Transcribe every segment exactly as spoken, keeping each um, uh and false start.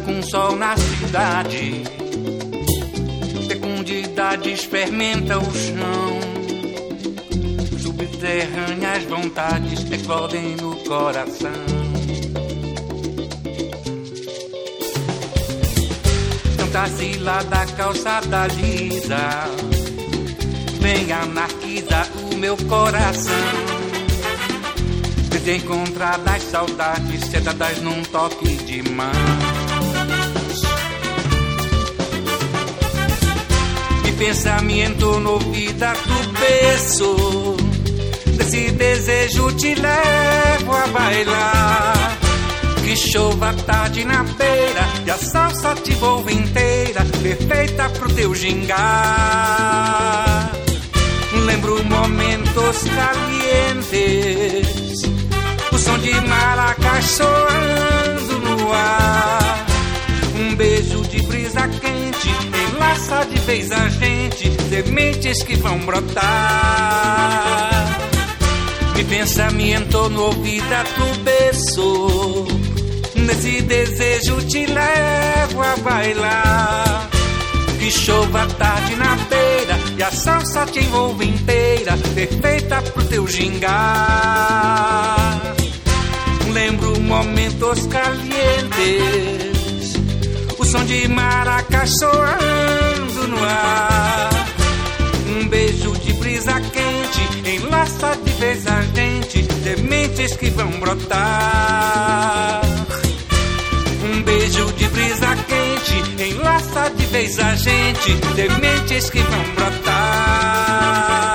com sol na cidade, fecundidades fermenta o chão, subterrâneas vontades eclodem no coração. Tanta cilada calçada lisa, vem anarquiza o meu coração. Desencontradas saudades sentadas num toque de mãos. E pensamento no vida do berço, desse desejo te levo a bailar. Que chova tarde na beira e a salsa te envolve inteira, perfeita pro teu gingar. Lembro momentos calientes, o som de maracás soando no ar. Um beijo de brisa quente enlaça de vez a gente, sementes que vão brotar. Mi pensamento no ouvido do berço, nesse desejo te levo a bailar. Que chova tarde na beira e a salsa te envolve inteira, perfeita pro teu gingar. Lembro momentos calientes, o som de maracás soando no ar. Um beijo de brisa quente enlaça de vez a gente, sementes que vão brotar. Um beijo de brisa quente enlaça de vez a gente, sementes que vão brotar.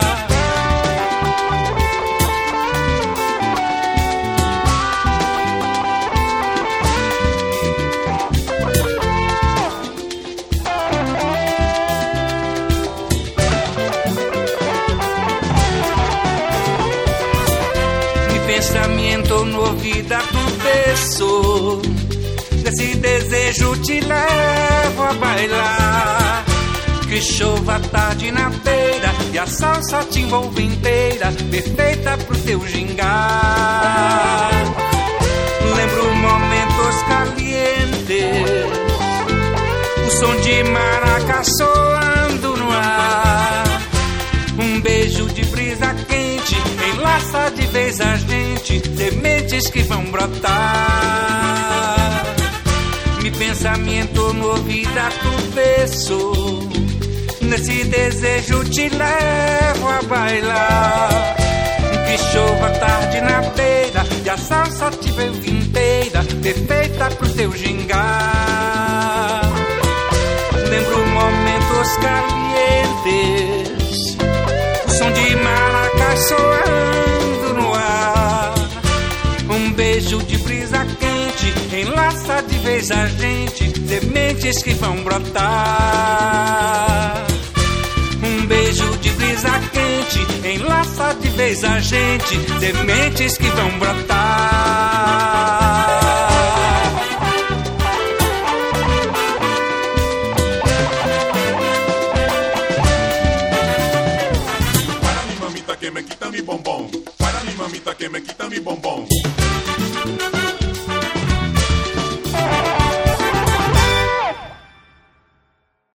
Mi pensamento no ouvido do berço, desse desejo te levo a bailar. Que chova tarde na beira e a salsa te envolve inteira, perfeita pro teu gingar. Lembro momentos calientes, o som de maracás soando no ar. Um beijo de brisa quente enlaça de vez a gente, sementes que vão brotar. Mi pensamento no ouvido do berço, nesse desejo te levo a bailar. Que chova tarde na beira e a salsa te envolve inteira, perfeita pro teu gingar. Lembro momentos calientes, o som de maracás soando no ar. Um beijo de brisa quente enlaça de vez a gente, sementes que vão brotar. Um beijo de brisa quente enlaça de vez a gente, sementes que vão brotar. Para mi mamita que me quita mi bombón, para mi mamita que me quita mi bombón.